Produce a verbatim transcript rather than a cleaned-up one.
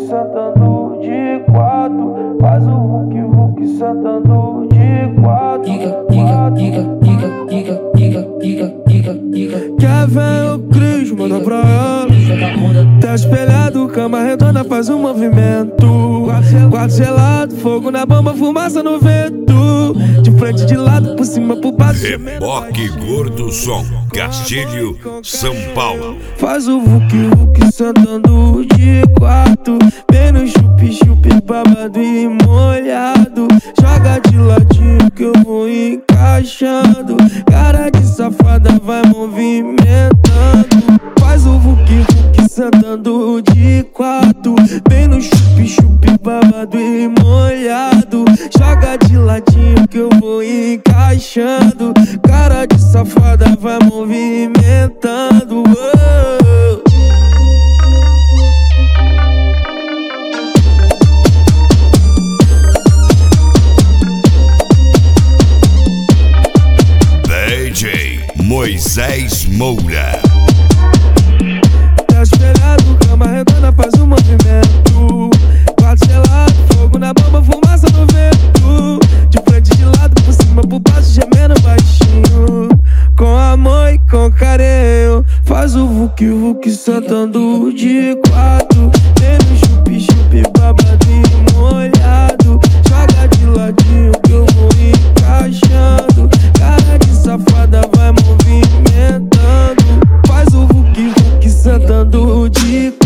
sentando de quatro. Faz o Hulk Hulk sentando de quatro. Quer ver o Cris, manda pra ela. Tá espelhado, cama redonda, faz um movimento. Quarto gelado, fogo na bomba, fumaça no vento. De frente, de lado, por cima, por baixo. Reboque Gordo Som, Castilho, São Paulo. Faz o Hulk Hulk sentando de quatro. Bem no chup-chup, babado e molhado. Joga de ladinho que eu vou encaixando. Cara de safada vai movimentando. Faz o Hulk Hulk sentando de quatro. Bem no chup-chup, babado e molhado. Joga de ladinho que eu vou encaixando. Cara de safada vai movimentando. Oh. D J Moisés Moura. Tá espelhado, cama redonda, faz um movimento. Quarto gelado, fogo na bomba, fumaça no vento. De frente, de lado, por cima, por baixo, gemendo baixinho. Com amor e com carinho. Faz o Hulk Hulk sentando de quatro. Tem no chup-chup, babado e molhado. Joga de ladinho que eu vou encaixando. Cara de safada vai movimentando. Faz o Hulk Hulk sentando de